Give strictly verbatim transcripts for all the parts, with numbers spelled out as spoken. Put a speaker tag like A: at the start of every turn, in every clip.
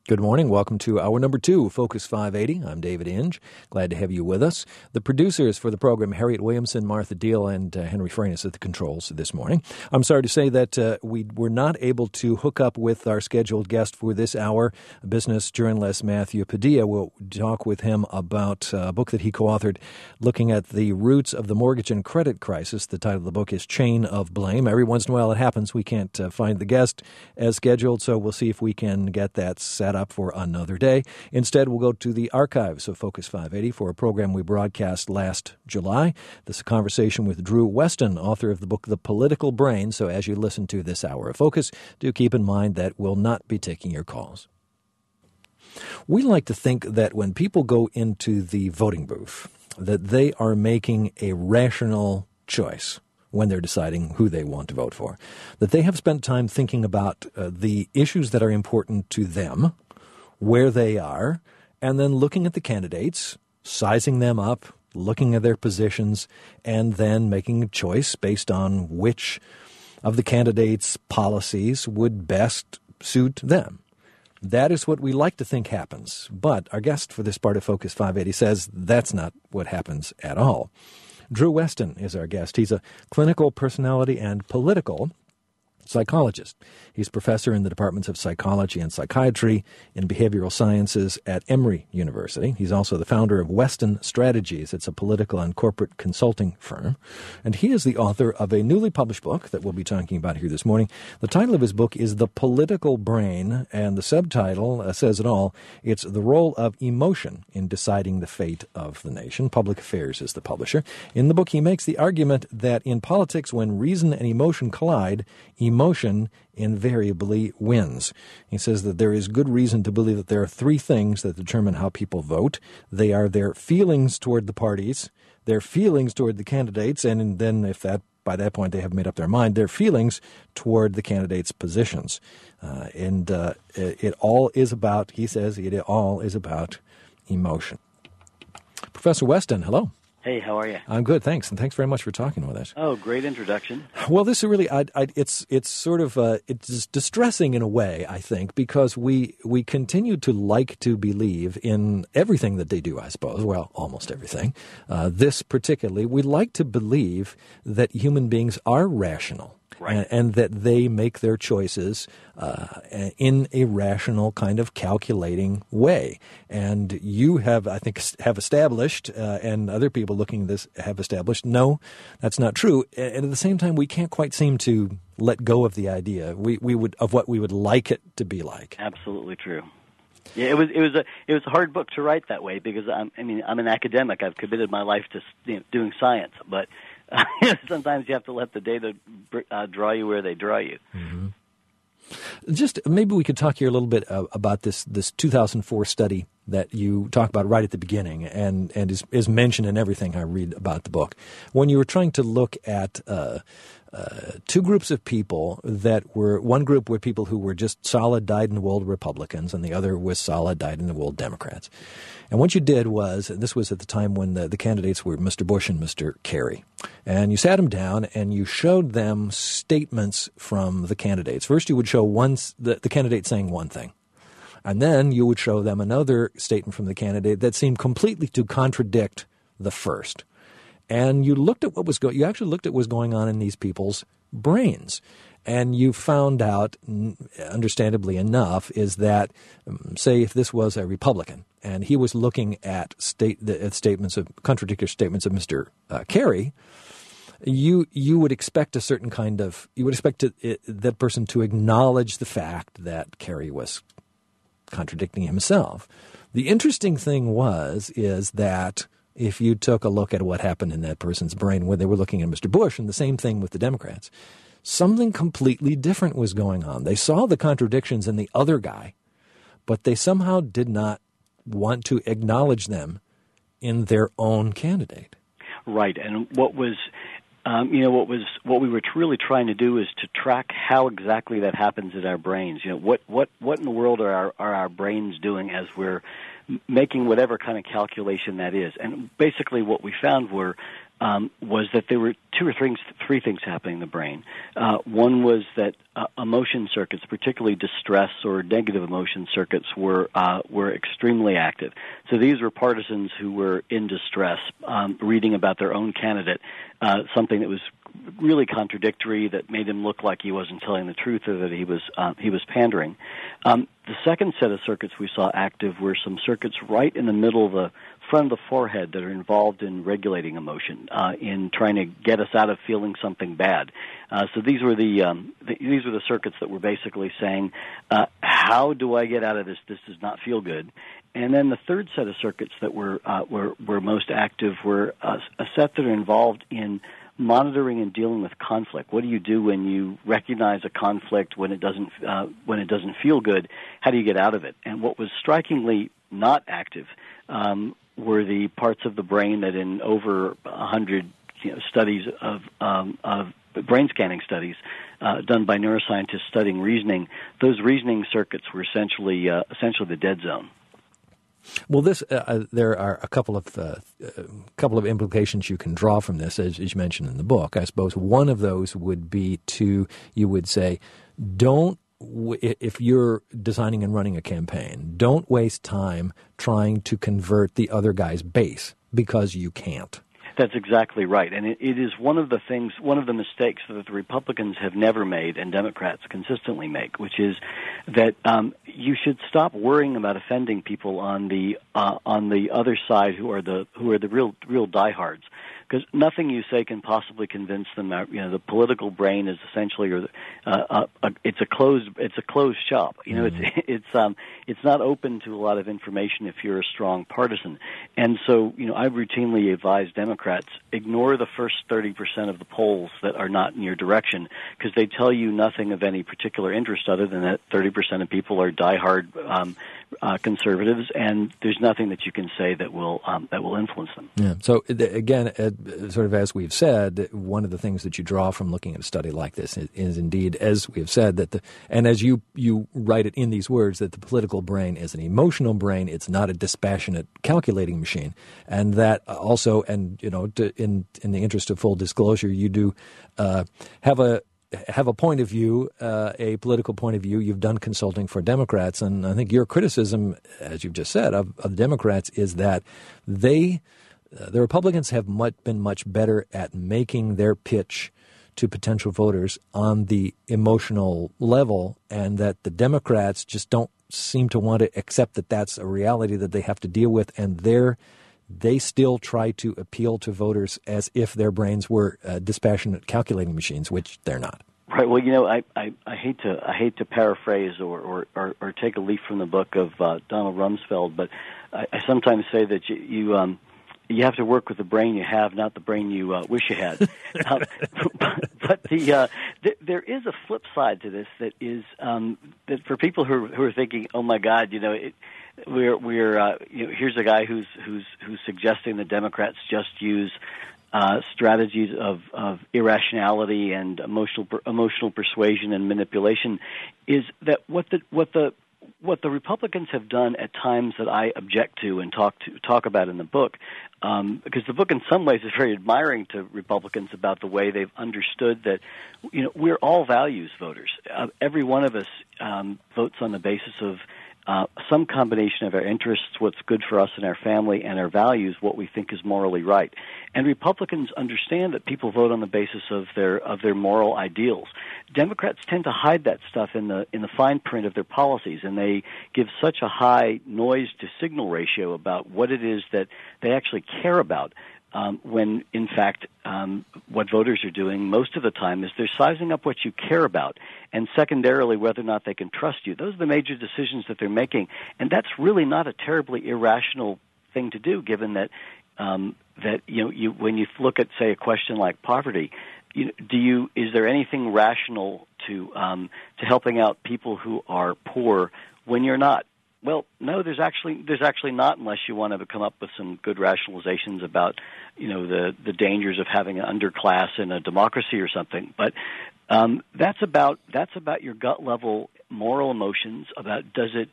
A: Good morning. Welcome to hour number two, Focus five eighty. I'm David Inge. Glad to have you with us. The producers for the program, Harriet Williamson, Martha Deal, and uh, Henry Freinas at the controls this morning. I'm sorry to say that uh, we were not able to hook up with our scheduled guest for this hour, business journalist Matthew Padilla. We'll talk with him about a book that he co-authored looking at the roots of the mortgage and credit crisis. The title of the book is Chain of Blame. Every once in a while it happens. We can't uh, find the guest as scheduled, so we'll see if we can get that set up for another day. Instead, we'll go to the archives of Focus five eighty for a program we broadcast last July. This is a conversation with Drew Weston, author of the book The Political Brain. So as you listen to this hour of Focus, do keep in mind that we'll not be taking your calls. We like to think that when people go into the voting booth, that they are making a rational choice when they're deciding who they want to vote for, that they have spent time thinking about uh, the issues that are important to them, where they are, and then looking at the candidates, sizing them up, looking at their positions, and then making a choice based on which of the candidates' policies would best suit them. That is what we like to think happens. But our guest for this part of Focus five eighty says that's not what happens at all. Drew Weston is our guest. He's a clinical personality and political psychologist. He's professor in the departments of psychology and psychiatry and behavioral sciences at Emory University. He's also the founder of Weston Strategies. It's a political and corporate consulting firm. And he is the author of a newly published book that we'll be talking about here this morning. The title of his book is The Political Brain, and the subtitle uh, says it all. It's The Role of Emotion in Deciding the Fate of the Nation. Public Affairs is the publisher. In the book, he makes the argument that in politics, when reason and emotion collide, emotion invariably wins. He says that there is good reason to believe that there are three things that determine how people vote. They are their feelings toward the parties, their feelings toward the candidates, and then if that by that point they have made up their mind, their feelings toward the candidates' positions. Uh, and uh, it, it all is about, he says, it all is about emotion. Professor Weston, hello.
B: Hey, how are you?
A: I'm good, thanks, and thanks very much for talking with us.
B: Oh, great introduction.
A: Well, this is really, I, I, it's it's sort of, uh, it's distressing in a way, I think, because we we continue to like to believe in everything that they do, I suppose, well, almost everything. Uh, this particularly, we like to believe that human beings are rational.
B: Right.
A: And, and that they make their choices uh, in a rational kind of calculating way. And you have, I think, have established, uh, and other people looking at this have established, no, that's not true. And at the same time, we can't quite seem to let go of the idea we, we would of what we would like it to be like.
B: Absolutely true. Yeah, it was it was a it was a hard book to write that way because I'm I mean I'm an academic. I've committed my life to you know, doing science, but uh, sometimes you have to let the data uh, draw you where they draw you.
A: Mm-hmm. Just maybe we could talk here a little bit uh, about this this two thousand four study that you talk about right at the beginning and, and is, is mentioned in everything I read about the book. When you were trying to look at uh, uh, two groups of people that were, one group were people who were just solid dyed-in-the-wool Republicans and the other was solid dyed-in-the-wool Democrats. And what you did was, and this was at the time when the, the candidates were Mister Bush and Mister Kerry, and you sat them down and you showed them statements from the candidates. First you would show one, the, the candidate saying one thing. And then you would show them another statement from the candidate that seemed completely to contradict the first. And you looked at what was going, you actually looked at what was going on in these people's brains. And you found out, understandably enough, is that, um, say, if this was a Republican and he was looking at state the at statements of contradictory statements of Mister Uh, Kerry, you you would expect a certain kind of you would expect to, it, that person to acknowledge the fact that Kerry was contradicting himself. The interesting thing was is that if you took a look at what happened in that person's brain when they were looking at Mister Bush, and the same thing with the Democrats, something completely different was going on. They saw the contradictions in the other guy, but they somehow did not want to acknowledge them in their own candidate.
B: Right, and what was, um, you know, what was what we were really trying to do is to track how exactly that happens in our brains. You know, what what what in the world are our, are our brains doing as we're making whatever kind of calculation that is? And basically, what we found were um, was that there were two or three, three things happening in the brain. Uh, one was that uh, emotion circuits, particularly distress or negative emotion circuits, were uh, were extremely active. So these were partisans who were in distress, um, reading about their own candidate, uh, something that was really contradictory, that made him look like he wasn't telling the truth or that he was uh, he was pandering. Um, the second set of circuits we saw active were some circuits right in the middle of the front of the forehead that are involved in regulating emotion, uh, in trying to get us out of feeling something bad. Uh, so these were the, um, the these were the circuits that were basically saying, uh, how do I get out of this? This does not feel good. And then the third set of circuits that were uh, were, were most active were uh, a set that are involved in monitoring and dealing with conflict. What do you do when you recognize a conflict when it doesn't uh, when it doesn't feel good? How do you get out of it? And what was strikingly not active um, were the parts of the brain that, in over a hundred you know, studies of um, of brain scanning studies uh, done by neuroscientists studying reasoning, those reasoning circuits were essentially uh, essentially the dead zone.
A: Well, this uh, there are a couple of uh, a couple of implications you can draw from this, as, as you mentioned in the book. I suppose one of those would be to, you would say, don't, if you're designing and running a campaign, don't waste time trying to convert the other guy's base, because you can't.
B: That's exactly right. And it, it is one of the things, one of the mistakes that the Republicans have never made and Democrats consistently make, which is that um, you should stop worrying about offending people on the uh, on the other side who are the who are the real real diehards. Because nothing you say can possibly convince them. You know, the political brain is essentially, or uh, a, a, it's a closed, it's a closed shop. You know, mm-hmm. it's it's um, it's not open to a lot of information if you're a strong partisan. And so, you know, I routinely advise Democrats, ignore the first thirty percent of the polls that are not in your direction, because they tell you nothing of any particular interest other than that thirty percent of people are diehard um, uh, conservatives, and there's nothing that you can say that will um, that will influence them.
A: Yeah. So again, uh, sort of as we've said, one of the things that you draw from looking at a study like this is, is indeed, as we have said, that the and as you you write it in these words, that the political brain is an emotional brain. It's not a dispassionate calculating machine, and that also, and you know, to, in in the interest of full disclosure, you do uh, have a. have a point of view, uh, a political point of view. You've done consulting for Democrats, and I think your criticism, as you've just said, of, of Democrats is that they, uh, the Republicans have much, been much better at making their pitch to potential voters on the emotional level, and that the Democrats just don't seem to want to accept that that's a reality that they have to deal with, and they're they still try to appeal to voters as if their brains were uh, dispassionate calculating machines, which they're not.
B: Right. Well, you know, I, I, I hate to I hate to paraphrase or, or, or, or take a leaf from the book of uh, Donald Rumsfeld, but I, I sometimes say that you you, um, you have to work with the brain you have, not the brain you uh, wish you had. um, but, but the uh, th- there is a flip side to this that is um, that for people who are, who are thinking, oh my God, you know. It, We're we're uh, you know, here's a guy who's who's who's suggesting the Democrats just use uh, strategies of, of irrationality and emotional emotional persuasion and manipulation. Is that what the what the what the Republicans have done at times that I object to and talk to talk about in the book, um, because the book in some ways is very admiring to Republicans about the way they've understood that, you know, we're all values voters. Uh, every one of us um, votes on the basis of Uh, some combination of our interests, what's good for us and our family, and our values, what we think is morally right. And Republicans understand that people vote on the basis of their of their moral ideals. Democrats tend to hide that stuff in the in the fine print of their policies, and they give such a high noise to signal ratio about what it is that they actually care about. Um, when, in fact, um, what voters are doing most of the time is they're sizing up what you care about, and secondarily whether or not they can trust you. Those are the major decisions that they're making, and that's really not a terribly irrational thing to do, given that um, that you know you when you look at, say, a question like poverty, you, do you is there anything rational to um, to helping out people who are poor when you're not? Well, no, there's actually there's actually not, unless you want to come up with some good rationalizations about, you know, the, the dangers of having an underclass in a democracy or something. But um, that's about that's about your gut level moral emotions. About does it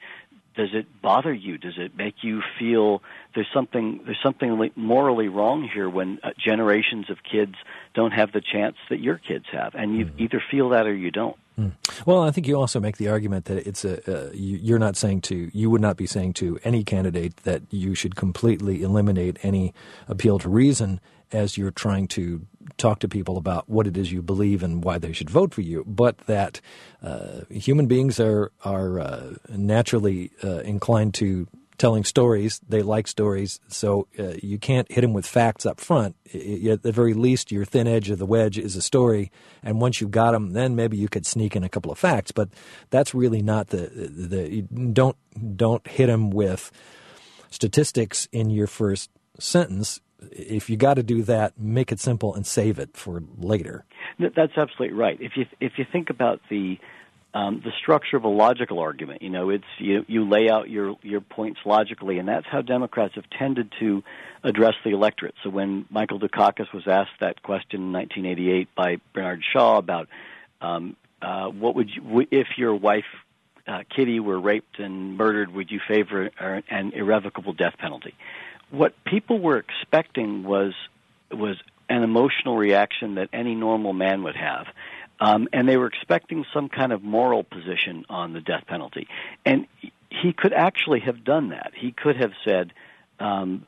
B: does it bother you? Does it make you feel there's something there's something morally wrong here when uh, generations of kids don't have the chance that your kids have, and you mm. either feel that or you don't.
A: Mm. Well, I think you also make the argument that it's a uh, you're not saying to you would not be saying to any candidate that you should completely eliminate any appeal to reason as you're trying to talk to people about what it is you believe and why they should vote for you, but that uh, human beings are are uh, naturally uh, inclined to telling stories. They like stories, so uh, you can't hit them with facts up front. I, at the very least, your thin edge of the wedge is a story, and once you've got them, then maybe you could sneak in a couple of facts. But that's really not the the don't don't hit them with statistics in your first sentence. If you got to do that, make it simple and save it for later.
B: That's absolutely right. If you if you think about the um, the structure of a logical argument, you know, it's you you lay out your your points logically, and that's how Democrats have tended to address the electorate. So when Michael Dukakis was asked that question in nineteen eighty-eight by Bernard Shaw about um, uh, what would you if your wife uh, Kitty were raped and murdered, would you favor an irrevocable death penalty? What people were expecting was was an emotional reaction that any normal man would have, um, and they were expecting some kind of moral position on the death penalty. And he could actually have done that. He could have said, um,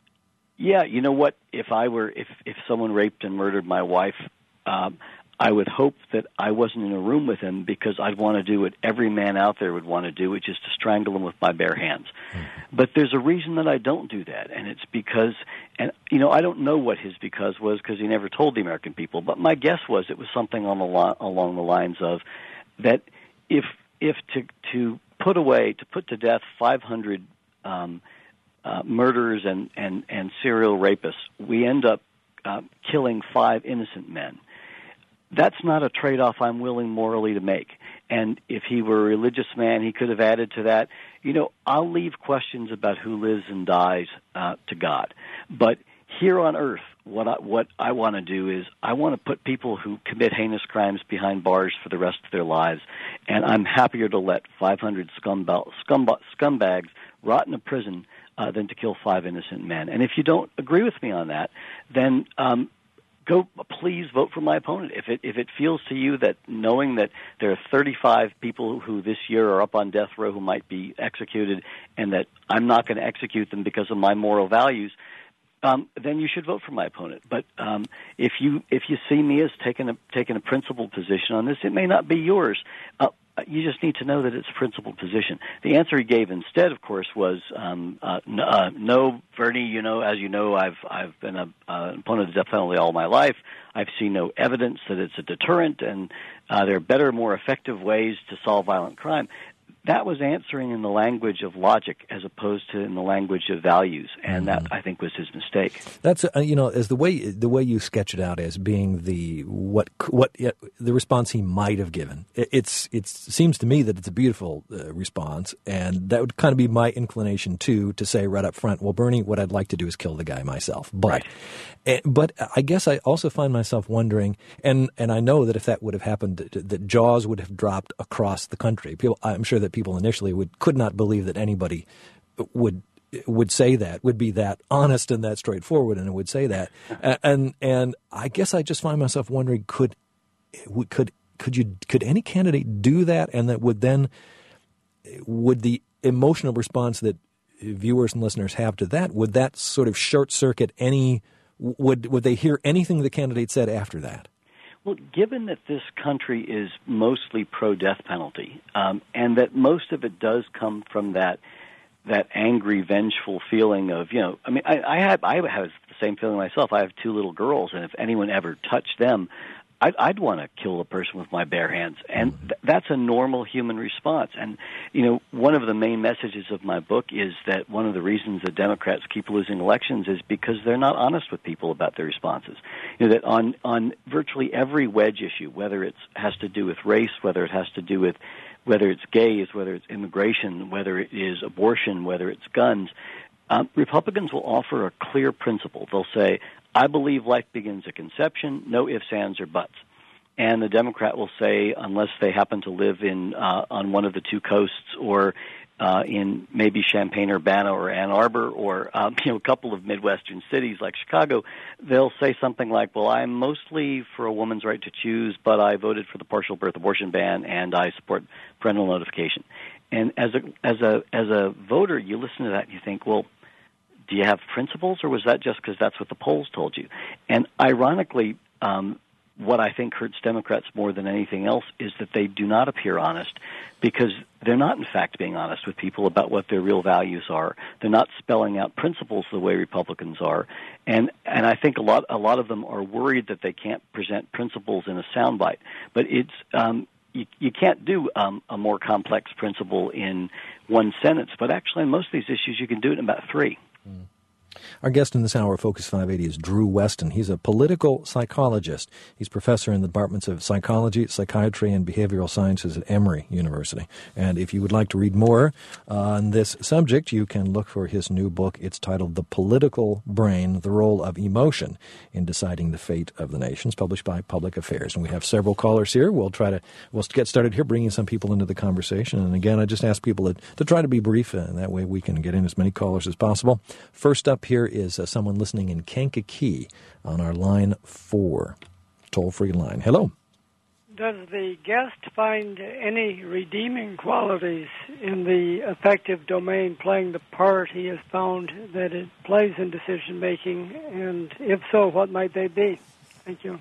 B: "Yeah, you know what? If I were if if someone raped and murdered my wife, um, I would hope that I wasn't in a room with him because I'd want to do what every man out there would want to do, which is to strangle him with my bare hands." Mm-hmm. But there's a reason that I don't do that, and it's because, and you know, I don't know what his because was because he never told the American people, but my guess was it was something on the lo- along the lines of that if if to to put away, to put to death five hundred um, uh, murderers and, and, and serial rapists, we end up uh, killing five innocent men. That's not a trade-off I'm willing morally to make. And if he were a religious man, he could have added to that, you know, I'll leave questions about who lives and dies uh, to God. But here on earth, what I, what I want to do is I want to put people who commit heinous crimes behind bars for the rest of their lives, and I'm happier to let five hundred scumbag, scumbag, scumbags rot in a prison uh, than to kill five innocent men. And if you don't agree with me on that, then um, go, please vote for my opponent. If it if it feels to you that knowing that there are thirty-five people who this year are up on death row who might be executed, and that I'm not going to execute them because of my moral values, um, then you should vote for my opponent. But um, if you if you see me as taking a taking a principled position on this, it may not be yours. Uh, You just need to know that it's a principled position. The answer he gave instead, of course, was um, uh, no, uh, no, Bernie. You know, as you know, I've I've been a, uh, an opponent of the death penalty all my life. I've seen no evidence that it's a deterrent, and uh, there are better, more effective ways to solve violent crime. That was answering in the language of logic as opposed to in the language of values, and mm-hmm. that I think was his mistake.
A: That's uh, you know, as the way the way you sketch it out as being the what what uh, the response he might have given. It, it's it seems to me that it's a beautiful uh, response, and that would kind of be my inclination too to say right up front, well, Bernie, what I'd like to do is kill the guy myself, but.
B: Right.
A: Uh, but I guess I also find myself wondering, and, and I know that if that would have happened, that, that jaws would have dropped across the country. People, I'm sure that people initially would could not believe that anybody would would say that, would be that honest and that straightforward, and would say that. and and I guess I just find myself wondering, could could could you could any candidate do that, and that would then would the emotional response that viewers and listeners have to that, would that sort of short circuit any? Would would they hear anything the candidate said after that?
B: Well, given that this country is mostly pro-death penalty, um, and that most of it does come from that that angry, vengeful feeling of, you know, I mean, I, I have I have the same feeling myself. I have two little girls, and if anyone ever touched them, I'd, I'd want to kill a person with my bare hands, and th- that's a normal human response. And, you know, one of the main messages of my book is that one of the reasons that Democrats keep losing elections is because they're not honest with people about their responses. You know, that on, on virtually every wedge issue, whether it has to do with race, whether it has to do with whether it's gays, whether it's immigration, whether it is abortion, whether it's guns, um, Republicans will offer a clear principle. They'll say, I believe life begins at conception, no ifs, ands, or buts. And the Democrat will say, unless they happen to live in uh, on one of the two coasts or uh, in maybe Champaign-Urbana or Ann Arbor or um, you know a couple of Midwestern cities like Chicago, they'll say something like, "Well, I'm mostly for a woman's right to choose, but I voted for the partial birth abortion ban and I support parental notification." And as a as a as a voter, you listen to that and you think, "Well, do you have principles, or was that just because that's what the polls told you?" And ironically, um, what I think hurts Democrats more than anything else is that they do not appear honest, because they're not, in fact, being honest with people about what their real values are. They're not spelling out principles the way Republicans are, and and I think a lot a lot of them are worried that they can't present principles in a soundbite. But it's um, you, you can't do um, a more complex principle in one sentence. But actually, in most of these issues, you can do it in about three.
A: Mm. Our guest in this hour of Focus five eighty is Drew Weston. He's a political psychologist. He's professor in the departments of psychology, psychiatry, and behavioral sciences at Emory University. And if you would like to read more on this subject, you can look for his new book. It's titled The Political Brain, The Role of Emotion in Deciding the Fate of the Nation. It's published by Public Affairs. And we have several callers here. We'll try to we'll get started here, bringing some people into the conversation. And again, I just ask people to, to try to be brief, and that way we can get in as many callers as possible. First up here is uh, someone listening in Kankakee on our line four, toll-free line. Hello.
C: Does the guest find any redeeming qualities in the affective domain playing the part he has found that it plays in decision-making? And if so, what might they be? Thank you.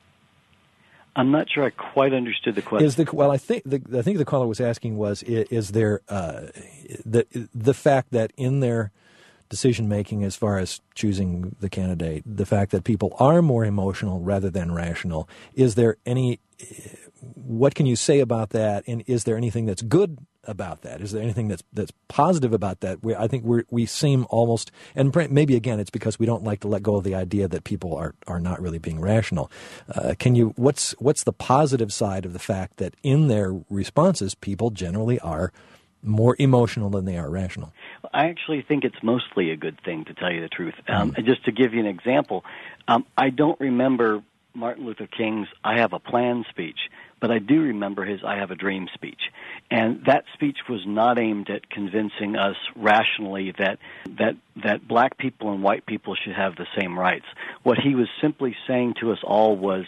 B: I'm not sure I quite understood the question.
A: Is the well? I think the I think the caller was asking was is, is there uh, the the fact that in their decision making as far as choosing the candidate, the fact that people are more emotional rather than rational, is there any? What can you say about that? And is there anything that's good about that? Is there anything that's that's positive about that? We, I think we we seem almost, and maybe again it's because we don't like to let go of the idea that people are, are not really being rational. Uh, can you? What's what's the positive side of the fact that in their responses, people generally are more emotional than they are rational?
B: I actually think it's mostly a good thing, to tell you the truth. Um, and just to give you an example, um, I don't remember Martin Luther King's "I Have a Plan" speech, but I do remember his "I Have a Dream" speech. And that speech was not aimed at convincing us rationally that that that black people and white people should have the same rights. What he was simply saying to us all was,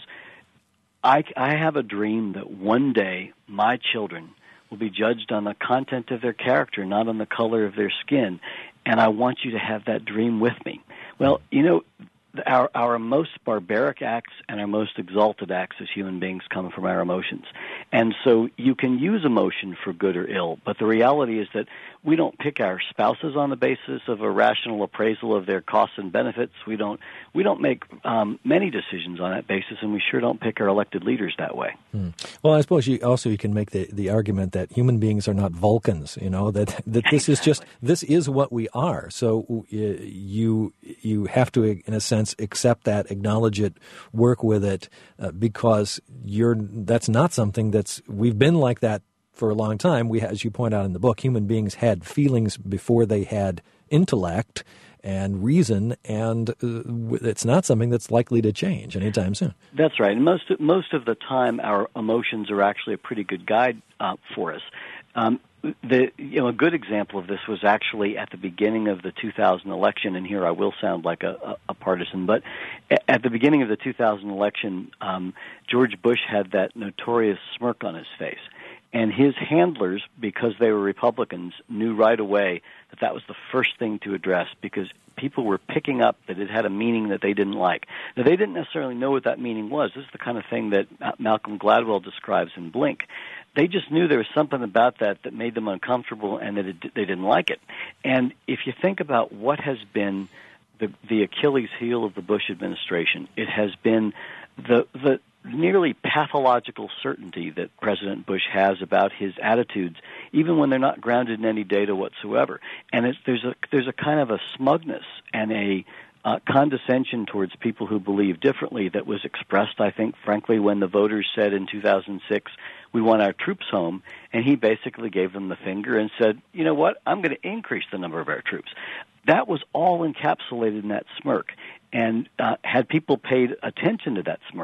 B: I, I have a dream that one day my children will be judged on the content of their character, not on the color of their skin, and I want you to have that dream with me. Well, you know, Our, our most barbaric acts and our most exalted acts as human beings come from our emotions. And so you can use emotion for good or ill, but the reality is that we don't pick our spouses on the basis of a rational appraisal of their costs and benefits. We don't we don't make um, many decisions on that basis, and we sure don't pick our elected leaders that way.
A: Hmm. Well, I suppose you also you can make the, the argument that human beings are not Vulcans, you know, that, that this is just, this is what we are. So you you have to, in a sense, accept that, acknowledge it, work with it, uh, because you're that's not something that's, we've been like that for a long time. We, as you point out in the book, human beings had feelings before they had intellect and reason, and uh, it's not something that's likely to change anytime soon.
B: That's right. And most most of the time, our emotions are actually a pretty good guide uh, for us. Um, The, you know, a good example of this was actually at the beginning of the two thousand election, and here I will sound like a, a, a partisan, but at the beginning of the two thousand election, um, George Bush had that notorious smirk on his face. And his handlers, because they were Republicans, knew right away that that was the first thing to address, because people were picking up that it had a meaning that they didn't like. Now, they didn't necessarily know what that meaning was. This is the kind of thing that Malcolm Gladwell describes in Blink. They just knew there was something about that that made them uncomfortable, and that it, they didn't like it. And if you think about what has been the, the Achilles heel of the Bush administration, it has been the the nearly pathological certainty that President Bush has about his attitudes, even when they're not grounded in any data whatsoever. And it's, there's a there's a kind of a smugness and a Uh, condescension towards people who believe differently that was expressed, I think, frankly, when the voters said in two thousand six, we want our troops home, and he basically gave them the finger and said, you know what, I'm going to increase the number of our troops. That was all encapsulated in that smirk. And uh, had people paid attention to that smirk,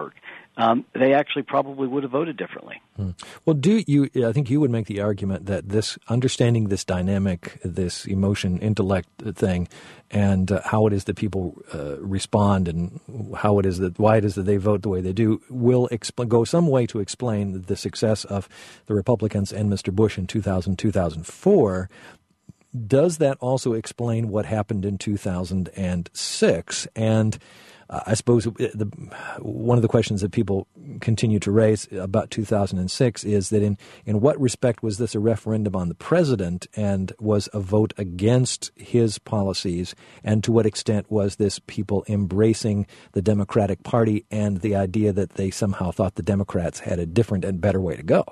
B: um, they actually probably would have voted differently.
A: Hmm. Well, do you? I think you would make the argument that this understanding this dynamic, this emotion, intellect thing, and uh, how it is that people uh, respond, and how it is that why it is that they vote the way they do, will expl- go some way to explain the success of the Republicans and Mister Bush in two thousand, two thousand four. Does that also explain what happened in two thousand six? And uh, I suppose the, one of the questions that people continue to raise about two thousand six is that in, in what respect was this a referendum on the president, and was a vote against his policies? And to what extent was this people embracing the Democratic Party and the idea that they somehow thought the Democrats had a different and better way to go?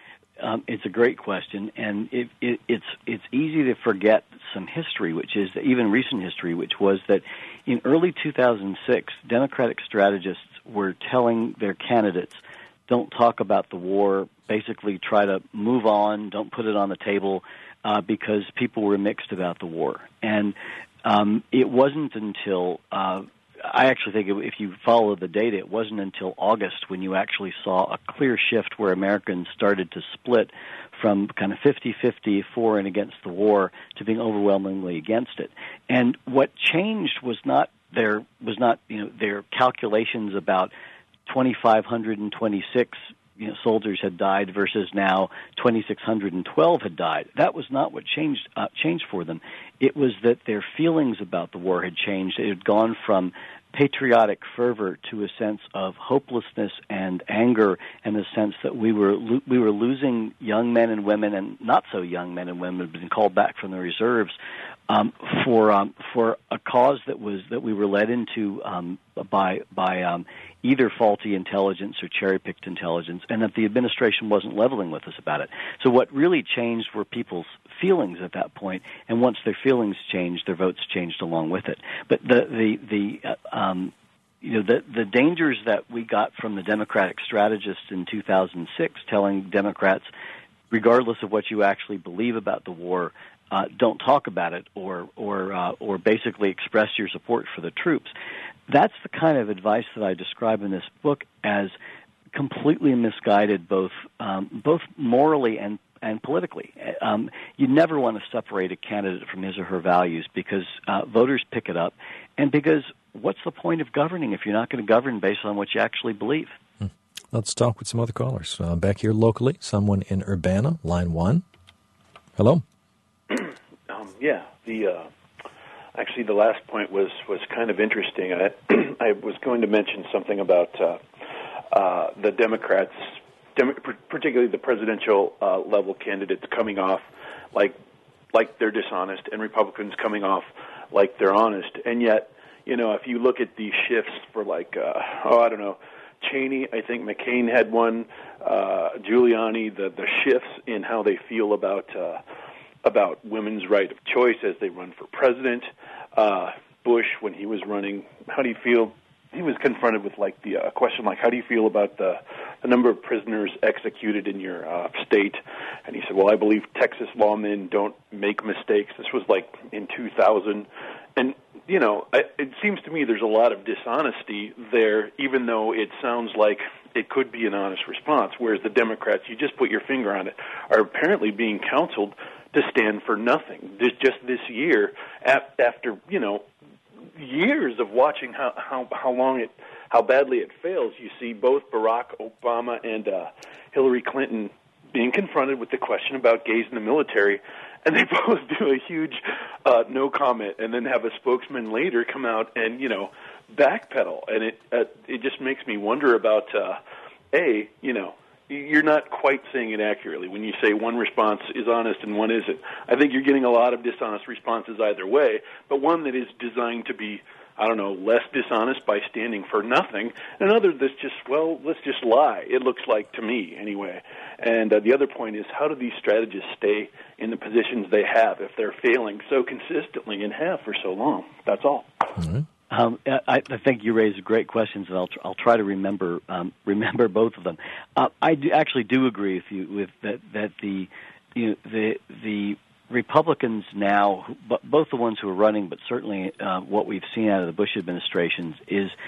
B: Um, it's a great question, and it, it, it's it's easy to forget some history, which is even recent history, which was that in early two thousand six, Democratic strategists were telling their candidates, don't talk about the war, basically try to move on, don't put it on the table, uh, because people were mixed about the war. And um, it wasn't until... Uh, I actually think if you follow the data, it wasn't until August when you actually saw a clear shift where Americans started to split from kind of fifty-fifty for and against the war to being overwhelmingly against it. And what changed was not their was not you know their calculations about twenty-five hundred twenty-six you know, soldiers had died versus now twenty-six hundred twelve had died. That was not what changed uh, changed for them. It was that their feelings about the war had changed. It had gone from patriotic fervor to a sense of hopelessness and anger, and the sense that we were lo- we were losing young men and women, and not so young men and women had been called back from the reserves um, for um, for a cause that was that we were led into um, by by um, either faulty intelligence or cherry-picked intelligence, and that the administration wasn't leveling with us about it. So what really changed were people's feelings at that point, and once their feelings changed, their votes changed along with it. But the the the uh, um, you know the the dangers that we got from the Democratic strategists in two thousand six, telling Democrats, regardless of what you actually believe about the war, uh, don't talk about it, or or uh, or basically express your support for the troops. That's the kind of advice that I describe in this book as completely misguided, both um, both morally and and politically. Um, you never want to separate a candidate from his or her values, because uh, voters pick it up, and because what's the point of governing if you're not going to govern based on what you actually believe?
A: Hmm. Let's talk with some other callers. Uh, back here locally, someone in Urbana, line one. Hello.
D: um, yeah, the uh, actually the last point was, was kind of interesting. I, I was going to mention something about uh, uh, the Democrats, Dem- particularly the presidential uh, level candidates, coming off like like they're dishonest, and Republicans coming off like they're honest. And yet, you know, if you look at these shifts for like, uh, oh, I don't know, Cheney, I think McCain had one, uh, Giuliani, the, the shifts in how they feel about uh, about women's right of choice as they run for president. Uh, Bush, when he was running, how do you feel? He was confronted with like the uh, question like, how do you feel about the, the number of prisoners executed in your uh, state? And he said, well, I believe Texas lawmen don't make mistakes. This was like in two thousand. And, you know, I, it seems to me there's a lot of dishonesty there, even though it sounds like it could be an honest response, whereas the Democrats, you just put your finger on it, are apparently being counseled to stand for nothing. This, just this year, after, you know, years of watching how, how, how long it, how badly it fails, you see both Barack Obama and uh, Hillary Clinton being confronted with the question about gays in the military, and they both do a huge uh, no comment, and then have a spokesman later come out and, you know, backpedal. And it uh, it just makes me wonder about, uh, A, you know, you're not quite saying it accurately when you say one response is honest and one isn't. I think you're getting a lot of dishonest responses either way, but one that is designed to be, I don't know, less dishonest by standing for nothing, and another that's just, well, let's just lie. It looks like to me, anyway. And uh, the other point is, how do these strategists stay in the positions they have if they're failing so consistently and have for so long? That's all.
A: Mm-hmm.
B: Um, I, I think you raised great questions, and I'll, tr- I'll try to remember um, remember both of them. Uh, I do, actually do agree with you with that that the you know, the the Republicans now, who, both the ones who are running, but certainly uh, what we've seen out of the Bush administrations is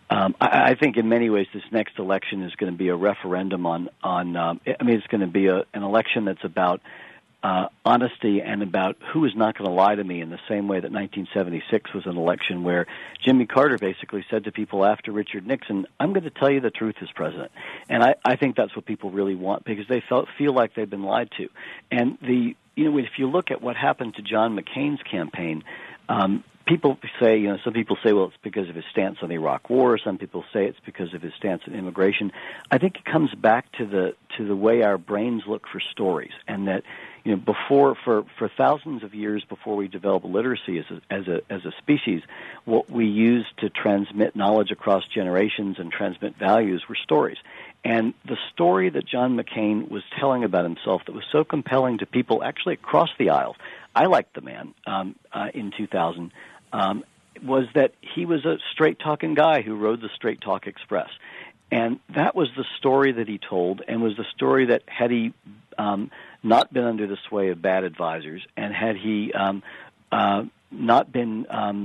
B: Um, I, I think in many ways this next election is going to be a referendum on, on um, I mean, it's going to be a, an election that's about uh, honesty and about who is not going to lie to me in the same way that nineteen seventy-six was an election where Jimmy Carter basically said to people after Richard Nixon, I'm going to tell you the truth as president. And I, I think that's what people really want because they felt, feel like they've been lied to. And the, you know, if you look at what happened to John McCain's campaign, um, people say, you know, some people say, well, it's because of his stance on the Iraq War. Some people say it's because of his stance on immigration. I think it comes back to the to the way our brains look for stories, and that, you know, before for, for thousands of years before we developed literacy as a, as a as a species, what we used to transmit knowledge across generations and transmit values were stories. And the story that John McCain was telling about himself that was so compelling to people actually across the aisle, I liked the man um, uh, in two thousand. Um, was that he was a straight-talking guy who rode the Straight Talk Express. And that was the story that he told, and was the story that had he um, not been under the sway of bad advisors, and had he um, uh, not been um,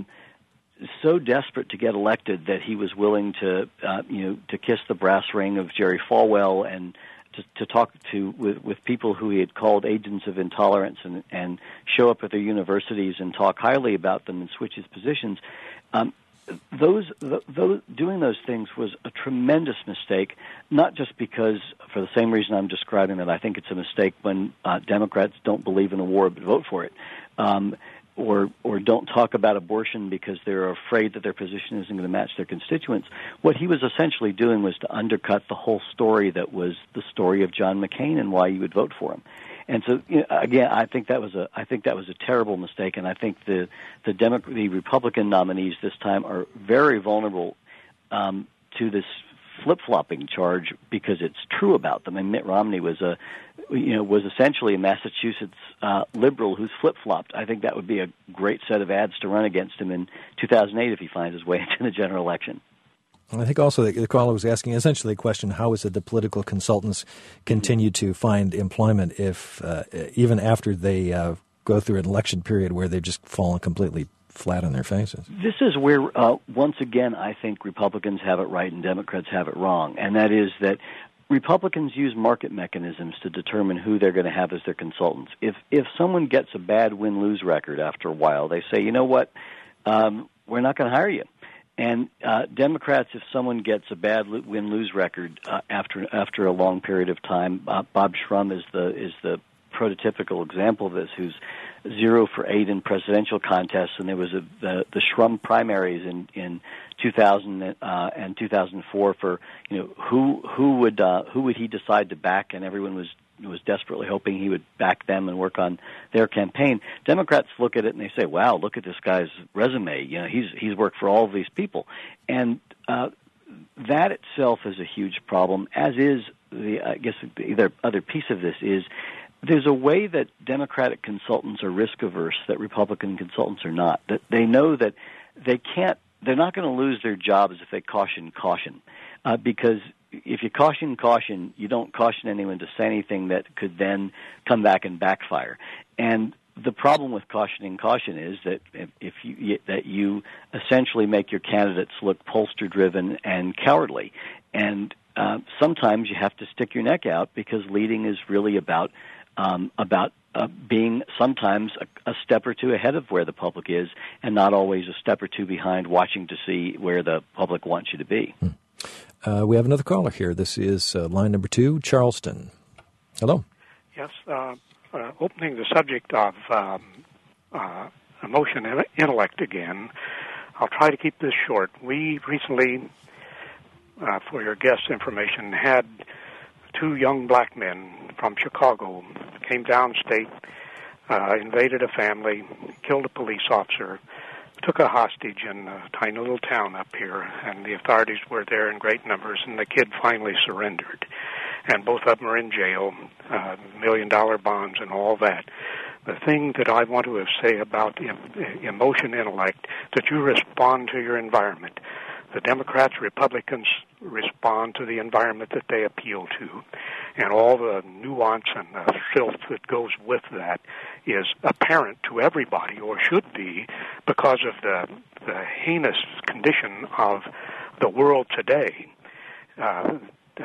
B: so desperate to get elected that he was willing to, uh, you know, to kiss the brass ring of Jerry Falwell and To, to talk to with, with people who he had called agents of intolerance and, and show up at their universities and talk highly about them and switch his positions. Um, those, those doing those things was a tremendous mistake, not just because, for the same reason I'm describing, that I think it's a mistake when uh, Democrats don't believe in a war but vote for it. Um, or or don't talk about abortion because they're afraid that their position isn't going to match their constituents. What he was essentially doing was to undercut the whole story that was the story of John McCain and why you would vote for him. And so, you know, again, I think that was a I think that was a terrible mistake, and I think the the, Demo- the Republican nominees this time are very vulnerable um, to this flip-flopping charge because it's true about them. And Mitt Romney was a, you know, was essentially a Massachusetts uh, liberal who's flip-flopped. I think that would be a great set of ads to run against him in two thousand eight if he finds his way into the general election.
A: I think also the, the caller was asking essentially a question: how is it that political consultants continue to find employment if uh, even after they uh, go through an election period where they've just fallen completely flat on their faces?
B: This is where, uh, once again, I think Republicans have it right and Democrats have it wrong, and that is that Republicans use market mechanisms to determine who they're going to have as their consultants. If if someone gets a bad win-lose record after a while, they say, you know what, um, we're not going to hire you. And uh, Democrats, if someone gets a bad win-lose record uh, after after a long period of time, uh, Bob Shrum is the is the prototypical example of this, who's zero for eight in presidential contests, and there was a, the the Shrum primaries in in two thousand uh, and two thousand four for, you know, who who would uh, who would he decide to back, and everyone was was desperately hoping he would back them and work on their campaign. Democrats look at it and they say, "Wow, look at this guy's resume. You know, he's he's worked for all of these people," and uh, that itself is a huge problem. As is the I guess the other other piece of this is, there's a way that Democratic consultants are risk averse that Republican consultants are not. That they know that they can't, they're not going to lose their jobs if they caution caution, uh, because if you caution caution, you don't caution anyone to say anything that could then come back and backfire. And the problem with cautioning caution is that if you that you essentially make your candidates look pollster driven and cowardly, and uh, sometimes you have to stick your neck out because leading is really about. Um, about uh, being sometimes a, a step or two ahead of where the public is, and not always a step or two behind, watching to see where the public wants you to be.
A: Hmm. Uh, we have another caller here. This is uh, line number two, Charleston. Hello.
E: Yes, uh, uh, opening the subject of um, uh, emotion and intellect again, I'll try to keep this short. We recently, uh, for your guest information, had two young black men from Chicago came downstate, uh, invaded a family, killed a police officer, took a hostage in a tiny little town up here, and the authorities were there in great numbers, and the kid finally surrendered. And both of them are in jail, uh, million-dollar bonds and all that. The thing that I want to say about emotion intellect, that you respond to your environment. The Democrats, Republicans respond to the environment that they appeal to. And all the nuance and the filth that goes with that is apparent to everybody, or should be, because of the, the heinous condition of the world today, uh,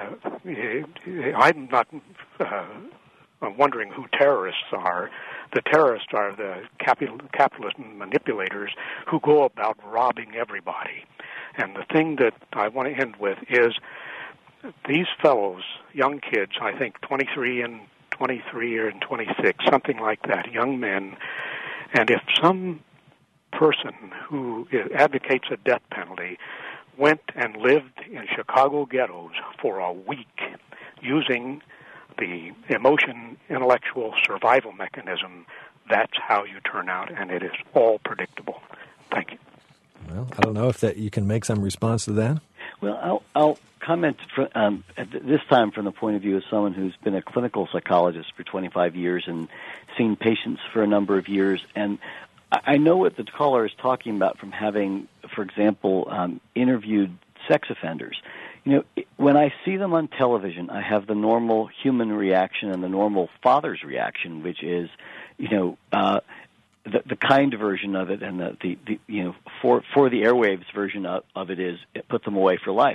E: uh, I'm not uh, wondering who terrorists are. The terrorists are the capital, capitalist manipulators who go about robbing everybody. And the thing that I want to end with is these fellows, young kids, I think twenty-three and twenty-three or twenty-six, something like that, young men, and if some person who advocates a death penalty went and lived in Chicago ghettos for a week using the emotion, intellectual survival mechanism, that's how you turn out, and it is all predictable. Thank you.
A: Well, I don't know if that you can make some response to that.
B: Well, I'll, I'll comment for, um, at this time from the point of view of someone who's been a clinical psychologist for twenty-five years and seen patients for a number of years, and I know what the caller is talking about from having, for example, um, interviewed sex offenders. You know, when I see them on television, I have the normal human reaction and the normal father's reaction, which is, you know, uh, the, the kind version of it, and the, the, the you know, for for the airwaves version of, of it is it put them away for life.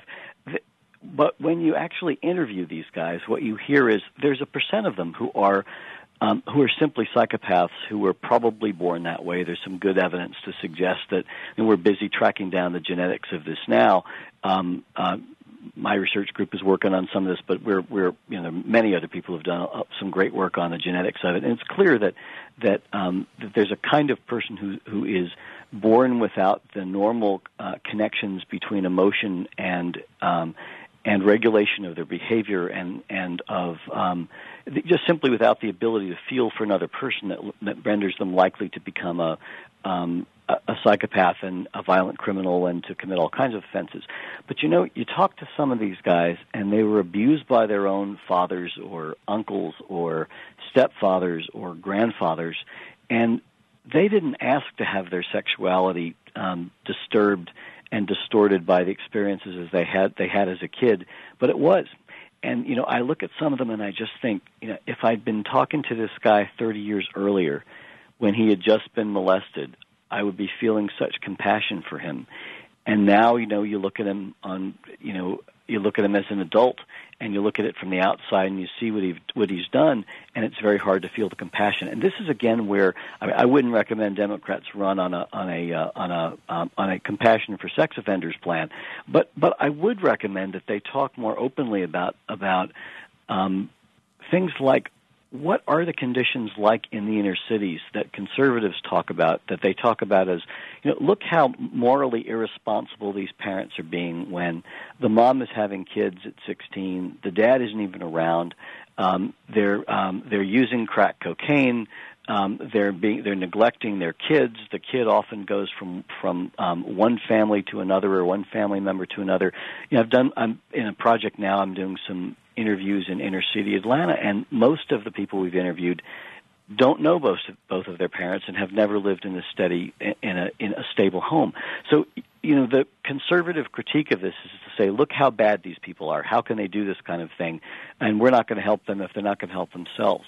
B: But when you actually interview these guys, what you hear is there's a percent of them who are Um, who are simply psychopaths who were probably born that way. There's some good evidence to suggest that, and we're busy tracking down the genetics of this now. Um, uh, my research group is working on some of this, but we're, we're, you know, many other people have done uh, some great work on the genetics of it, and it's clear that that, um, that there's a kind of person who who is born without the normal uh, connections between emotion and um, and regulation of their behavior, and and of um, just simply without the ability to feel for another person, that, that renders them likely to become a, um, a a psychopath and a violent criminal and to commit all kinds of offenses. But you know, you talk to some of these guys, and they were abused by their own fathers or uncles or stepfathers or grandfathers, and they didn't ask to have their sexuality um, disturbed and distorted by the experiences as they had they had as a kid, but it was. And, you know, I look at some of them and I just think, you know, if I'd been talking to this guy thirty years earlier when he had just been molested, I would be feeling such compassion for him. And now, you know, you look at him on, you know, you look at him as an adult, and you look at it from the outside, and you see what he what he's done, and it's very hard to feel the compassion. And this is again where I, mean, I wouldn't recommend Democrats run on a on a uh, on a um, on a compassion for sex offenders plan, but but I would recommend that they talk more openly about about um, things like, what are the conditions like in the inner cities that conservatives talk about, that they talk about as, you know, look how morally irresponsible these parents are being when the mom is having kids at sixteen, the dad isn't even around, um, they're um, they're using crack cocaine, um, they're being they're neglecting their kids. The kid often goes from from um, one family to another, or one family member to another. You know, I've done I'm in a project now. I'm doing some interviews in inner city Atlanta, and most of the people we've interviewed don't know both of, both of their parents and have never lived in a steady in a in a stable home. So, you know, the conservative critique of this is to say, look how bad these people are. How can they do this kind of thing? And we're not going to help them if they're not going to help themselves.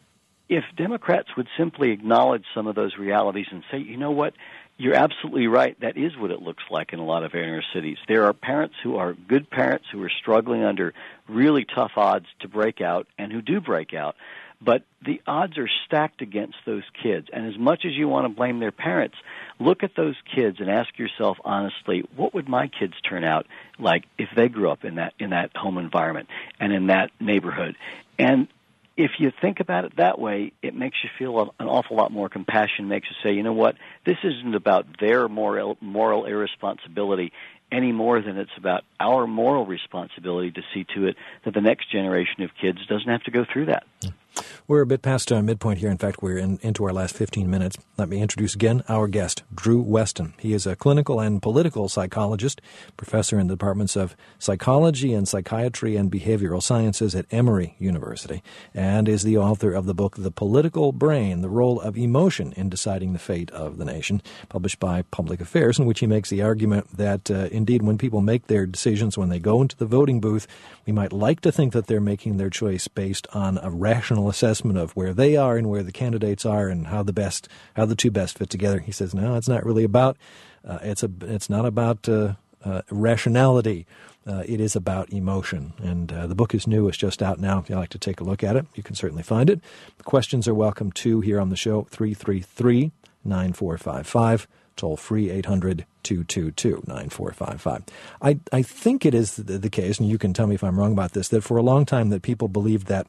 B: If Democrats would simply acknowledge some of those realities and say, you know what, you're absolutely right. That is what it looks like in a lot of inner cities. There are parents who are good parents who are struggling under really tough odds to break out, and who do break out. But the odds are stacked against those kids. And as much as you want to blame their parents, look at those kids and ask yourself honestly, what would my kids turn out like if they grew up in that in that home environment and in that neighborhood? And if you think about it that way, it makes you feel an awful lot more compassion, makes you say, you know what, this isn't about their moral, moral irresponsibility any more than it's about our moral responsibility to see to it that the next generation of kids doesn't have to go through that.
A: We're a bit past uh, midpoint here. In fact, we're in, into our last fifteen minutes. Let me introduce again our guest, Drew Weston. He is a clinical and political psychologist, professor in the departments of psychology and psychiatry and behavioral sciences at Emory University, and is the author of the book The Political Brain, The Role of Emotion in Deciding the Fate of the Nation, published by Public Affairs, in which he makes the argument that, uh, indeed, when people make their decisions, when they go into the voting booth, we might like to think that they're making their choice based on a rational assessment of where they are and where the candidates are and how the best, how the two best fit together. He says, no, it's not really about, uh, it's a, it's not about uh, uh, rationality. Uh, it is about emotion. And uh, the book is new. It's just out now. If you'd like to take a look at it, you can certainly find it. The questions are welcome, too, here on the show, three three three, nine four five five, toll free eight hundred, two two two, nine four five five. I, I think it is the, the case, and you can tell me if I'm wrong about this, that for a long time that people believed that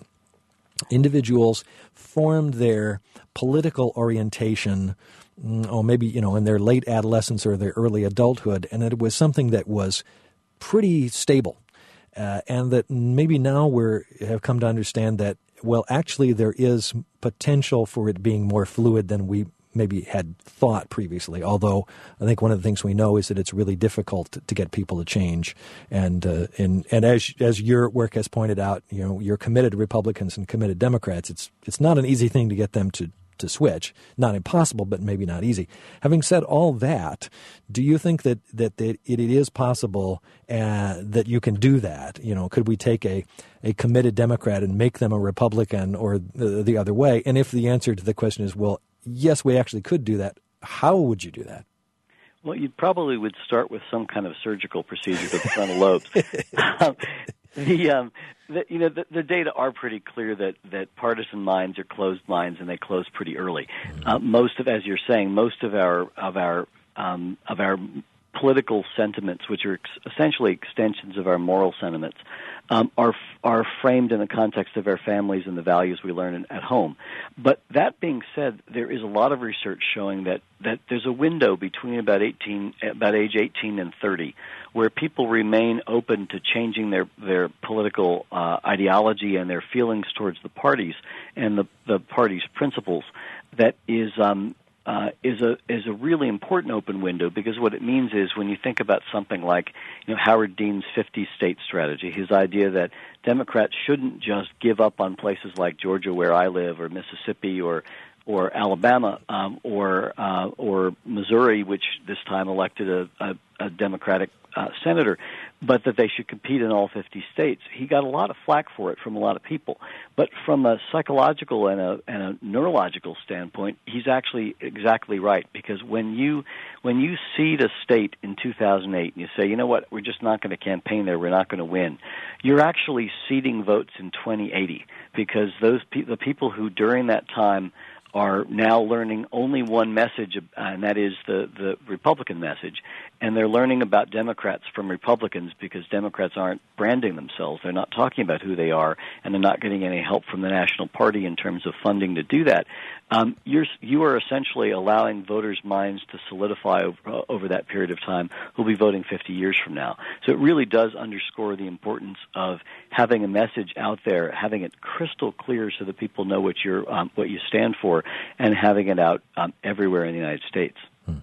A: individuals formed their political orientation, or maybe, you know, in their late adolescence or their early adulthood, and that it was something that was pretty stable, uh, and that maybe now we have come to understand that, well, actually there is potential for it being more fluid than we maybe had thought previously, although I think one of the things we know is that it's really difficult to, to get people to change. And uh, and and as as your work has pointed out, you know, you're committed Republicans and committed Democrats. It's it's not an easy thing to get them to, to switch. Not impossible, but maybe not easy. Having said all that, do you think that, that, that it, it is possible uh, that you can do that? You know, could we take a, a committed Democrat and make them a Republican, or the, the other way? And if the answer to the question is, well, yes, we actually could do that, how would you do that?
B: Well, you probably would start with some kind of surgical procedure to the frontal lobes. um, the, um, the, you know, the, the data are pretty clear that, that partisan minds are closed minds, and they close pretty early. Uh, most of, as you're saying, most of our of our um, of our political sentiments, which are ex- essentially extensions of our moral sentiments, um, are are framed in the context of our families and the values we learn in, at home. But that being said, there is a lot of research showing that, that there's a window between about eighteen, about age eighteen and thirty, where people remain open to changing their their political uh, ideology and their feelings towards the parties and the the party's principles. That is. Um, Uh, is a is a really important open window, because what it means is, when you think about something like, you know, Howard Dean's fifty-state strategy, his idea that Democrats shouldn't just give up on places like Georgia, where I live, or Mississippi, or or Alabama, um, or uh, or Missouri, which this time elected a, a, a Democratic uh, senator, but that they should compete in all fifty states. He got a lot of flack for it from a lot of people. But from a psychological and a, and a neurological standpoint, he's actually exactly right, because when you when you seed a state in two thousand eight and you say, you know what, we're just not going to campaign there, we're not going to win, you're actually seeding votes in twenty eighty, because those pe- the people who during that time are now learning only one message, and that is the, the Republican message, and they're learning about Democrats from Republicans because Democrats aren't branding themselves. They're not talking about who they are, and they're not getting any help from the National Party in terms of funding to do that. Um, you're, you are essentially allowing voters' minds to solidify over, uh, over that period of time, who'll be voting fifty years from now. So it really does underscore the importance of having a message out there, having it crystal clear so that people know what you're, um, what you stand for, and having it out um, everywhere in the United States.
A: Hmm.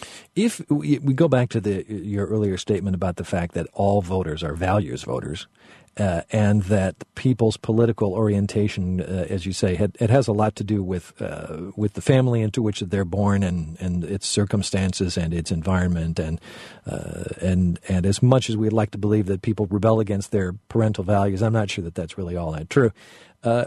A: If we, we go back to the your earlier statement about the fact that all voters are values voters, uh, and that people's political orientation, uh, as you say, had, it has a lot to do with uh, with the family into which they're born, and, and its circumstances and its environment, and uh, and and as much as we'd like to believe that people rebel against their parental values, I'm not sure that that's really all that true. Uh,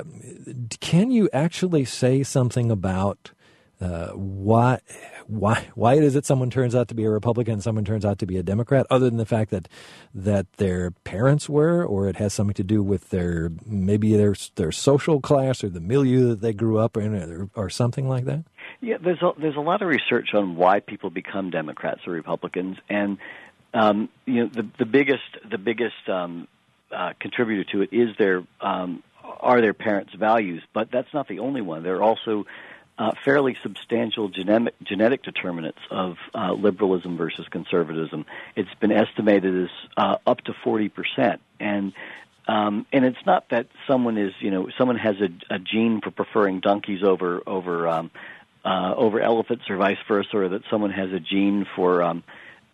A: can you actually say something about uh, why why why it is that someone turns out to be a Republican and someone turns out to be a Democrat, other than the fact that that their parents were, or it has something to do with their maybe their their social class or the milieu that they grew up in, or, or something like that?
B: Yeah, there's a, there's a lot of research on why people become Democrats or Republicans, and um, you know the the biggest the biggest um, uh, contributor to it is their um, are their parents' values, but that's not the only one. There are also uh, fairly substantial genetic, genetic determinants of uh, liberalism versus conservatism. It's been estimated as uh, up to forty percent, and um, and it's not that someone is, you know, someone has a, a gene for preferring donkeys over over um, uh, over elephants or vice versa, or that someone has a gene for um,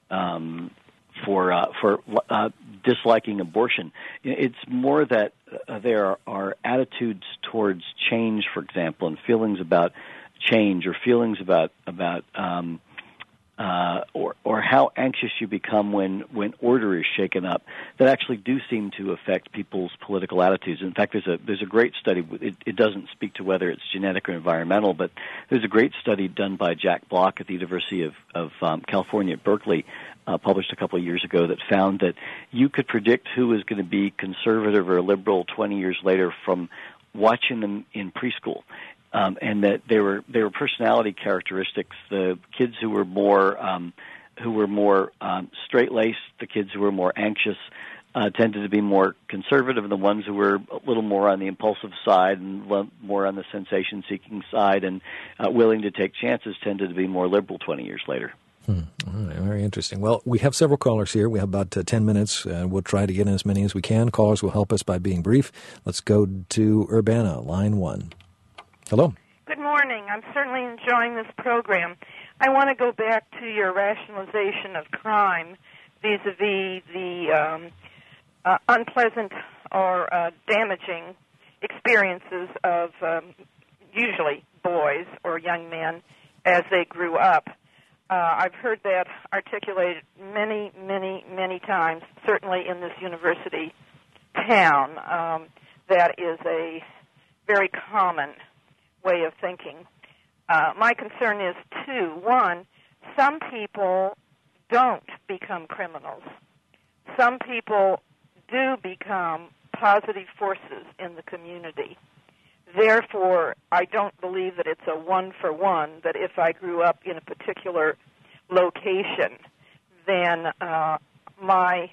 B: um, for uh, for uh, disliking abortion. It's more that uh, there are, are attitudes towards change, for example, and feelings about change, or feelings about about um, uh, or or how anxious you become when, when order is shaken up, that actually do seem to affect people's political attitudes. In fact, there's a there's a great study. It, it doesn't speak to whether it's genetic or environmental, but there's a great study done by Jack Block at the University of of um, California at Berkeley, uh, published a couple of years ago, that found that you could predict who was going to be conservative or liberal twenty years later from watching them in preschool. Um, and that they were they were personality characteristics. The kids who were more um, who were more um, straight-laced, the kids who were more anxious, uh, tended to be more conservative, and the ones who were a little more on the impulsive side and more on the sensation-seeking side and uh, willing to take chances tended to be more liberal twenty years later.
A: Hmm. All right, very interesting. Well, we have several callers here. We have about uh, ten minutes. Uh, we'll try to get in as many as we can. Callers will help us by being brief. Let's go to Urbana, line one. Hello.
F: Good morning. I'm certainly enjoying this program. I want to go back to your rationalization of crime vis-a-vis the um, uh, unpleasant or uh, damaging experiences of um, usually boys or young men as they grew up. Uh, I've heard that articulated many, many, many times, certainly in this university town. Um, that is a very common way of thinking. Uh, my concern is two. One, some people don't become criminals. Some people do become positive forces in the community. Therefore, I don't believe that it's a one-for-one, that if I grew up in a particular location, then uh, my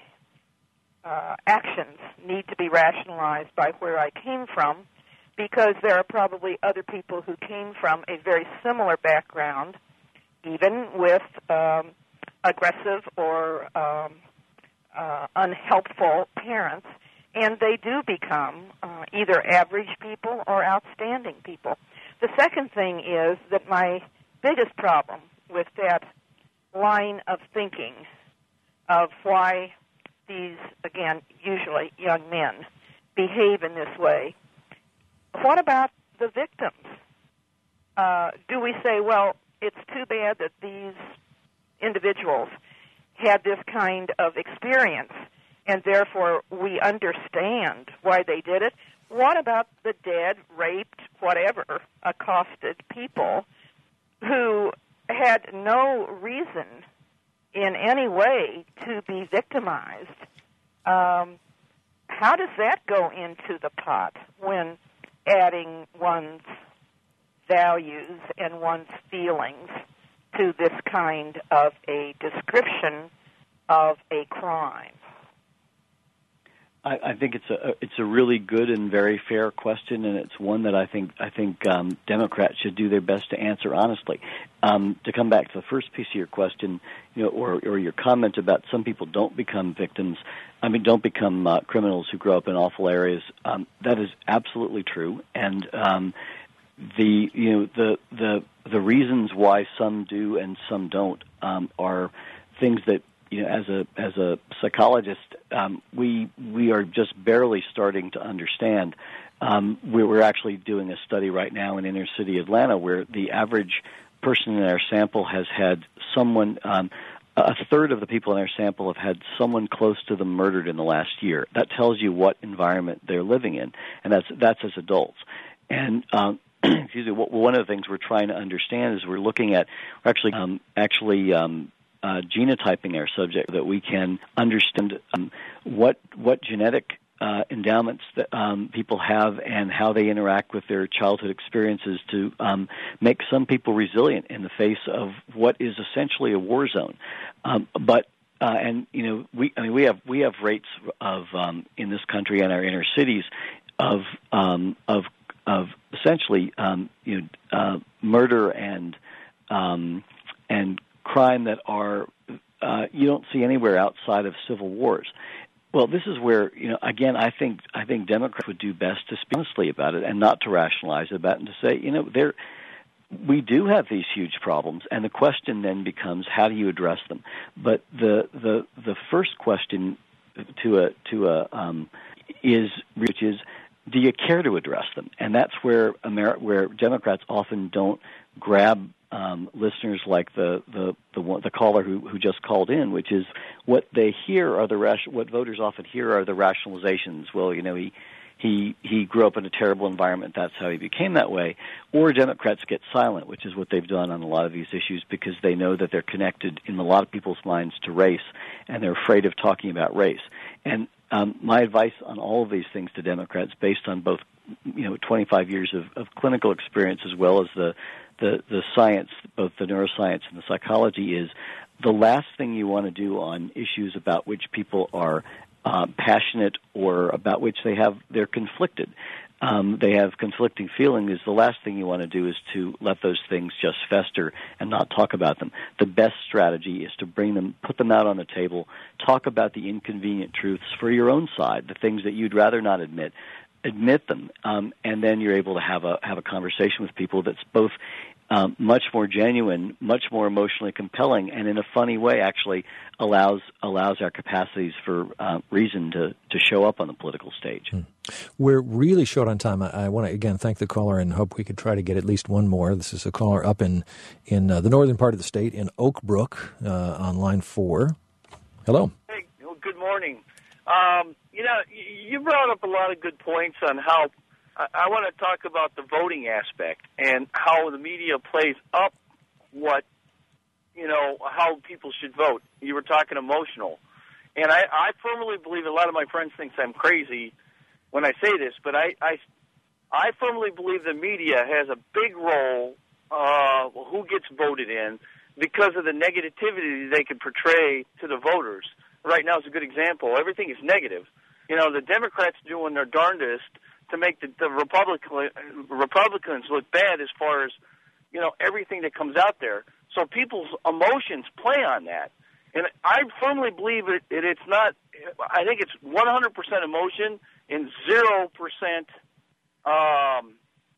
F: uh, actions need to be rationalized by where I came from, because there are probably other people who came from a very similar background, even with um, aggressive or um, uh, unhelpful parents, and they do become uh, either average people or outstanding people. The second thing is that my biggest problem with that line of thinking of why these, again, usually young men, behave in this way. What about the victims? Uh, do we say, well, it's too bad that these individuals had this kind of experience, and therefore we understand why they did it? What about the dead, raped, whatever, accosted people who had no reason in any way to be victimized? Um, how does that go into the pot when adding one's values and one's feelings to this kind of a description of a crime?
B: I, I think it's a it's a really good and very fair question, and it's one that I think I think um, Democrats should do their best to answer honestly. Um, to come back to the first piece of your question, you know, or or your comment about some people don't become victims. I mean, don't become uh, criminals who grow up in awful areas. Um, that is absolutely true, and um, the you know the the the reasons why some do and some don't um, are things that, you know, as a as a psychologist, um, we we are just barely starting to understand. Um, we're, we're actually doing a study right now in inner city Atlanta where the average person in our sample has had someone. Um, a third of the people in our sample have had someone close to them murdered in the last year. That tells you what environment they're living in, and that's that's as adults. And um, excuse me, one of the things we're trying to understand is we're looking at we're actually um, actually. Um, Uh, genotyping our subject, that we can understand um, what what genetic uh, endowments that um, people have and how they interact with their childhood experiences to um, make some people resilient in the face of what is essentially a war zone. Um, but uh, and you know we I mean we have we have rates of um, in this country and our inner cities of um, of of essentially um, you know uh, murder and um, and crime that are uh, you don't see anywhere outside of civil wars. Well, this is where, you know, again, I think I think Democrats would do best to speak honestly about it and not to rationalize about it and to say, you know, there we do have these huge problems, and the question then becomes, how do you address them? But the the the first question to a to a um, is which is, do you care to address them? And that's where Ameri- where Democrats often don't grab um, listeners like the the the, one, the caller who, who just called in, which is what they hear are the ration, what voters often hear are the rationalizations. Well, you know, he he he grew up in a terrible environment. That's how he became that way. Or Democrats get silent, which is what they've done on a lot of these issues because they know that they're connected in a lot of people's minds to race, and they're afraid of talking about race. And um, my advice on all of these things to Democrats, based on both, you know, twenty-five years of, of clinical experience as well as the, the, the science, both the neuroscience and the psychology, is the last thing you want to do on issues about which people are uh, passionate or about which they have they're conflicted. Um, they have conflicting feelings. The last thing you want to do is to let those things just fester and not talk about them. The best strategy is to bring them, put them out on the table, talk about the inconvenient truths for your own side, the things that you'd rather not admit. Admit them, um, and then you're able to have a have a conversation with people that's both um, much more genuine, much more emotionally compelling, and in a funny way actually allows allows our capacities for uh, reason to, to show up on the political stage.
A: Hmm. We're really short on time. I, I want to again thank the caller and hope we could try to get at least one more. This is a caller up in in uh, the northern part of the state in Oak Brook uh, on line four. Hello.
G: Hey, well, good morning. Um, you know, you brought up a lot of good points on how I, I want to talk about the voting aspect and how the media plays up what, you know, how people should vote. You were talking emotional. And I, I firmly believe, a lot of my friends think I'm crazy when I say this, but I, I, I firmly believe the media has a big role uh, who gets voted in because of the negativity they can portray to the voters. Right now is a good example. Everything is negative. You know, the Democrats doing their darndest to make the, the Republican, Republicans look bad as far as, you know, everything that comes out there. So people's emotions play on that. And I firmly believe it, it it's not, I think it's one hundred percent emotion and zero percent um,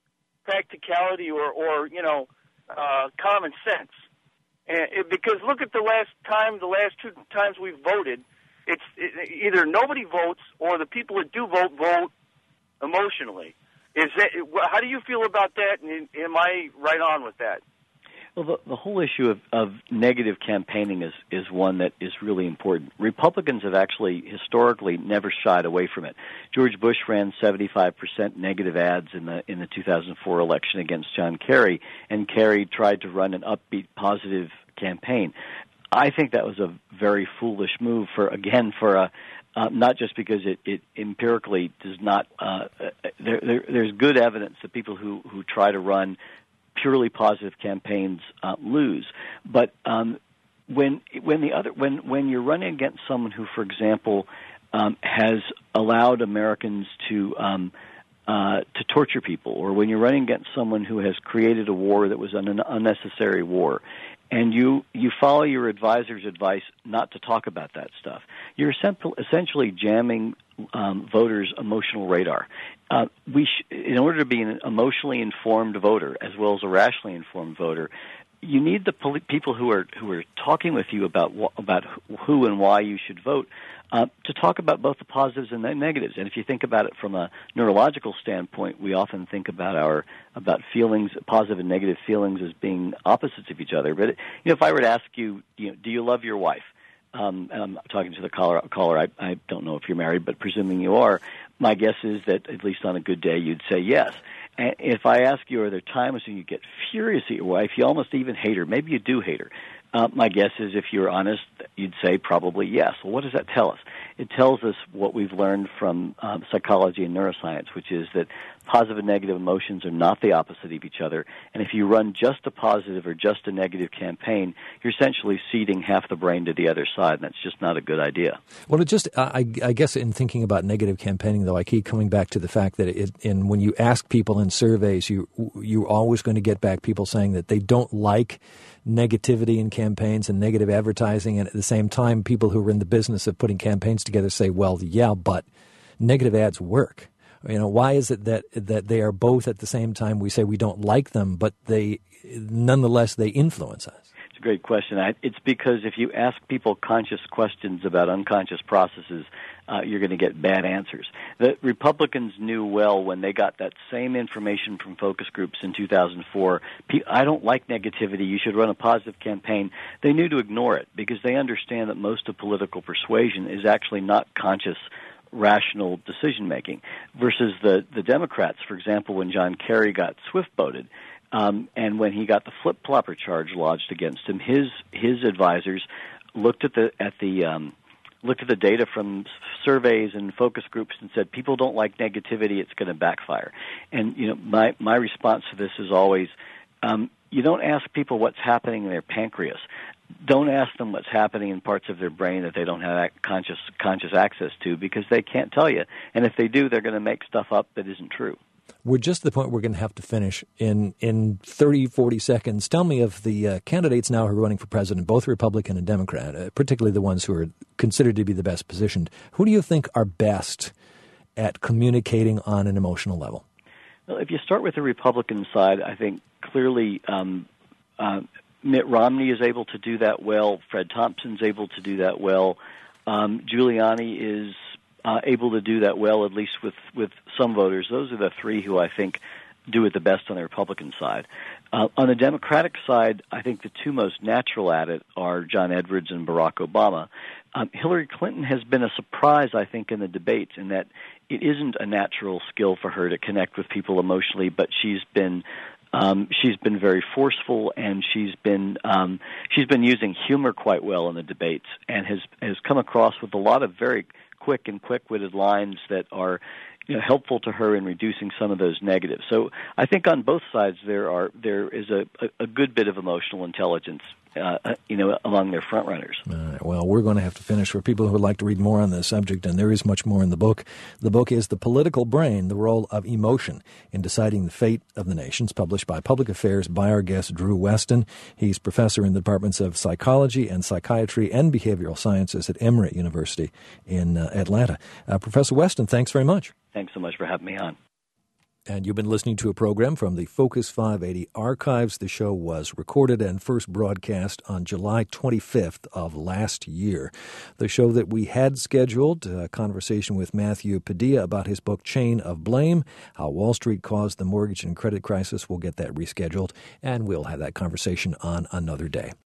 G: practicality or, or, you know, uh, common sense. And it, because look at the last time, the last two times we've voted, it's it, either nobody votes or the people that do vote vote emotionally. Is that, how do you feel about that? And am I right on with that?
B: Well, the, the whole issue of, of negative campaigning is, is one that is really important. Republicans have actually historically never shied away from it. George Bush ran seventy-five percent negative ads in the in the two thousand four election against John Kerry, and Kerry tried to run an upbeat, positive campaign. I think that was a very foolish move for, again, for a Uh, not just because it, it empirically does not, uh, there, there, there's good evidence that people who, who try to run purely positive campaigns uh, lose. But um, when when the other when when you're running against someone who, for example, um, has allowed Americans to um, uh, to torture people, or when you're running against someone who has created a war that was an unnecessary war, and you, you follow your advisor's advice not to talk about that stuff, you're essentially jamming um, voters' emotional radar. Uh, we sh- in order to be an emotionally informed voter as well as a rationally informed voter, you need the poli- people who are who are talking with you about wh- about who and why you should vote uh, to talk about both the positives and the negatives. And if you think about it from a neurological standpoint, we often think about our about feelings, positive and negative feelings, as being opposites of each other. But you know, if I were to ask you, you know, do you love your wife? Um, and I'm talking to the caller. caller I, I don't know if you're married, but presuming you are, my guess is that at least on a good day you'd say yes. And if I ask you, are there times when you get furious at your wife, you almost even hate her, maybe you do hate her, uh, my guess is if you're honest, you'd say probably yes. Well, what does that tell us? It tells us what we've learned from um, psychology and neuroscience, which is that positive and negative emotions are not the opposite of each other. And if you run just a positive or just a negative campaign, you're essentially ceding half the brain to the other side, and that's just not a good idea.
A: Well, it just, I, I guess in thinking about negative campaigning, though, I keep coming back to the fact that it, in, when you ask people in surveys, you, you're always going to get back people saying that they don't like negativity in campaigns and negative advertising, and at the same time, people who are in the business of putting campaigns together say, well, yeah, but negative ads work. You know, why is it that that they are both at the same time? We say we don't like them, but they nonetheless they influence us.
B: It's a great question. I, it's because if you ask people conscious questions about unconscious processes, uh, you're going to get bad answers. The Republicans knew well when they got that same information from focus groups in two thousand four, I don't like negativity, you should run a positive campaign. They knew to ignore it because they understand that most of political persuasion is actually not conscious, rational decision-making versus the, the Democrats. For example, when John Kerry got Swift voted, um, and when he got the flip-flopper charge lodged against him, his his advisors looked at the at the um, looked at the data from surveys and focus groups and said, people don't like negativity, it's going to backfire. And you know, my my response to this is always, um, you don't ask people what's happening in their pancreas. Don't ask them what's happening in parts of their brain that they don't have conscious conscious access to, because they can't tell you. And if they do, they're going to make stuff up that isn't true.
A: We're just at the point we're going to have to finish in, in thirty, forty seconds. Tell me of the uh, candidates now who are running for president, both Republican and Democrat, uh, particularly the ones who are considered to be the best positioned. Who do you think are best at communicating on an emotional level?
B: Well, if you start with the Republican side, I think clearly um, uh, Mitt Romney is able to do that well. Fred Thompson's able to do that well. Um, Giuliani is uh, able to do that well, at least with, with some voters. Those are the three who I think do it the best on the Republican side. Uh, on the Democratic side, I think the two most natural at it are John Edwards and Barack Obama. Um, Hillary Clinton has been a surprise, I think, in the debates in that it isn't a natural skill for her to connect with people emotionally, but she's been Um, she's been very forceful, and she's been um, she's been using humor quite well in the debates, and has has come across with a lot of very quick and quick-witted lines that are, you know, helpful to her in reducing some of those negatives. So I think on both sides there are there is a, a, a good bit of emotional intelligence, uh, you know, among their front runners.
A: All right, well, we're going to have to finish. For people who would like to read more on this subject, and there is much more in the book, the book is The Political Brain, The Role of Emotion in Deciding the Fate of the Nations, published by Public Affairs by our guest, Drew Weston. He's professor in the departments of psychology and psychiatry and behavioral sciences at Emory University in uh, Atlanta. Uh, Professor Weston, thanks very much.
B: Thanks so much for having me on.
A: And you've been listening to a program from the Focus five eighty archives. The show was recorded and first broadcast on July twenty-fifth of last year. The show that we had scheduled, a conversation with Matthew Padilla about his book Chain of Blame, How Wall Street Caused the Mortgage and Credit Crisis. We'll get that rescheduled, and we'll have that conversation on another day.